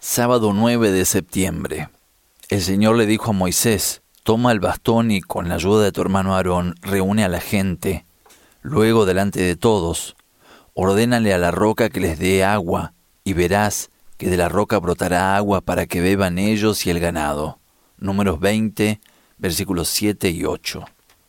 Sábado 9 de septiembre. El Señor le dijo a Moisés: toma el bastón y con la ayuda de tu hermano Aarón reúne a la gente. Luego, delante de todos, ordénale a la roca que les dé agua, y verás que de la roca brotará agua para que beban ellos y el ganado. Números 20, versículos 7 y 8.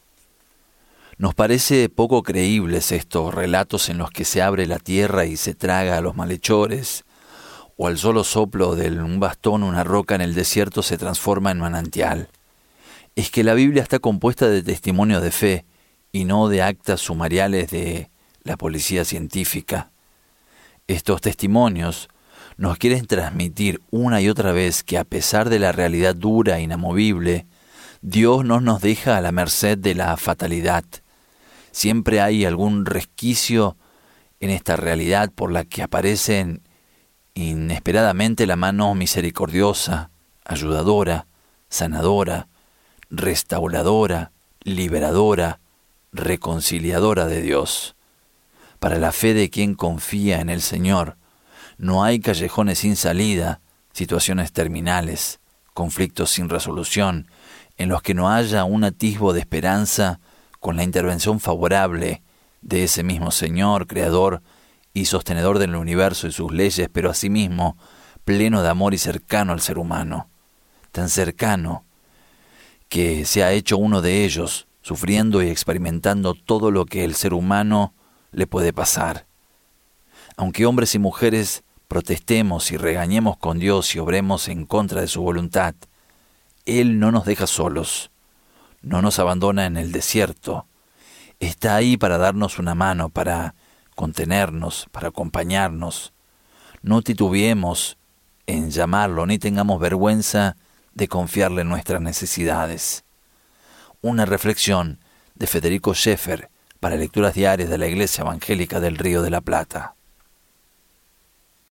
Nos parece poco creíbles estos relatos en los que se abre la tierra y se traga a los malhechores, o al solo soplo de un bastón una roca en el desierto se transforma en manantial. Es que la Biblia está compuesta de testimonios de fe y no de actas sumariales de la policía científica. Estos testimonios nos quieren transmitir una y otra vez que a pesar de la realidad dura e inamovible, Dios no nos deja a la merced de la fatalidad. Siempre hay algún resquicio en esta realidad por la que aparece inesperadamente la mano misericordiosa, ayudadora, sanadora, restauradora, liberadora, reconciliadora de Dios. Para la fe de quien confía en el Señor, no hay callejones sin salida, situaciones terminales, conflictos sin resolución, en los que no haya un atisbo de esperanza con la intervención favorable de ese mismo Señor, Creador y sostenedor del universo y sus leyes, pero asimismo pleno de amor y cercano al ser humano, tan cercano que se ha hecho uno de ellos, sufriendo y experimentando todo lo que el ser humano le puede pasar. Aunque hombres y mujeres protestemos y regañemos con Dios y obremos en contra de su voluntad, Él no nos deja solos, no nos abandona en el desierto, está ahí para darnos una mano, para contenernos, para acompañarnos. No titubeemos en llamarlo, ni tengamos vergüenza de confiarle nuestras necesidades. Una reflexión de Federico Schaeffer para lecturas diarias de la Iglesia Evangélica del Río de la Plata.